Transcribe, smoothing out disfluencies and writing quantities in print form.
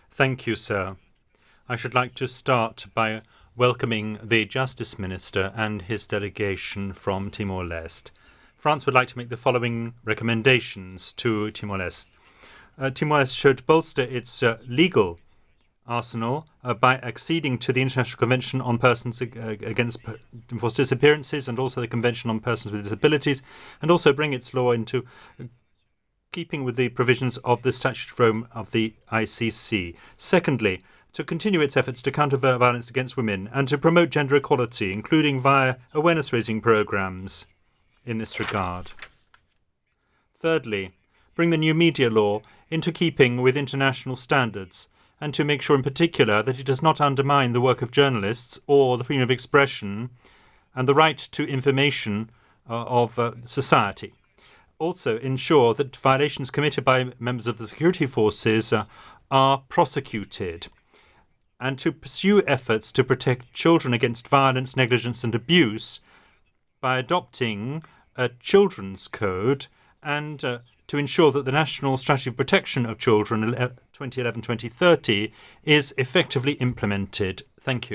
Thank you, sir. I should like to start by welcoming the Justice Minister and his delegation from Timor-Leste. France would like to make the following recommendations to Timor-Leste. Timor-Leste should bolster its legal arsenal by acceding to the International Convention on Persons Against Enforced Disappearances and also the Convention on Persons with Disabilities, and also bring its law into keeping with the provisions of the Statute of Rome of the ICC. Secondly, to continue its efforts to counter violence against women and to promote gender equality, including via awareness-raising programs in this regard. Thirdly, bring the new media law into keeping with international standards and to make sure in particular that it does not undermine the work of journalists or the freedom of expression and the right to information of society. Also ensure that violations committed by members of the security forces are prosecuted, and to pursue efforts to protect children against violence, negligence and abuse by adopting a children's code and to ensure that the National Strategy of Protection of Children 2011-2030 is effectively implemented. Thank you.